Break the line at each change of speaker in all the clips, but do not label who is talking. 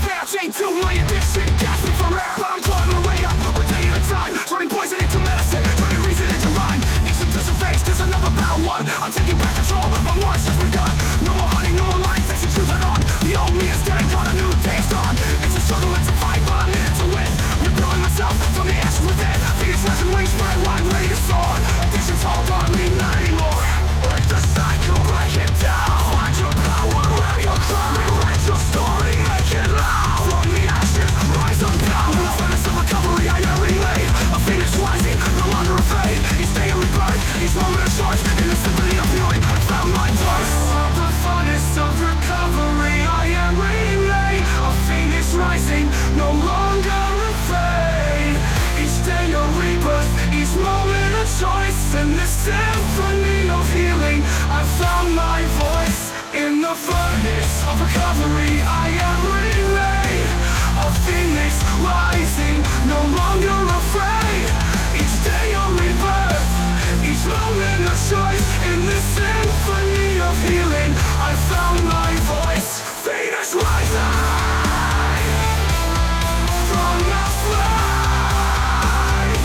I chained to my addiction, gasping for air, but I'm clawing my way up, one day at a time, turning poison into medicine, turning reason into rhyme. Instant to face, there's another battle won. I'm taking back control, my war's just begun. No more hunting, no more lying, facing truth head on. The old me is dead, got a new day's dawn. It's a struggle, it's a fight, but I'm in it to win. Rebuilding myself from the ashes within. Phoenix rising wings, spread wide, ready to soar. Addiction's all on me, not anymore. Break the cycle, break it down. Find your power where you're crying. Rewrite your story, make it loud. From the ashes, rise up now. In the furnace of recovery, I am relay. A phoenix rising, no longer afraid. Each day a rebirth, each moment a choice. In the symphony of healing, I found my voice. From the furnace of recovery, I am relay. A phoenix rising, no longer afraid. Each day a rebirth, each moment a choice. In this symphony of healing, I found my voice. In the furnace of recovery, I am relay. A phoenix rising, no longer afraid. Each day a rebirth, each moment a choice. In this symphony of healing, I found my voice. Phoenix rising from the flame.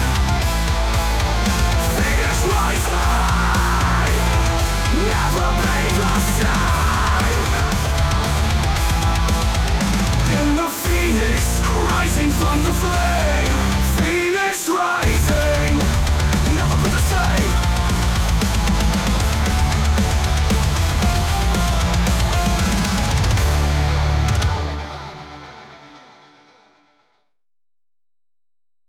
Phoenix rising, never made the same.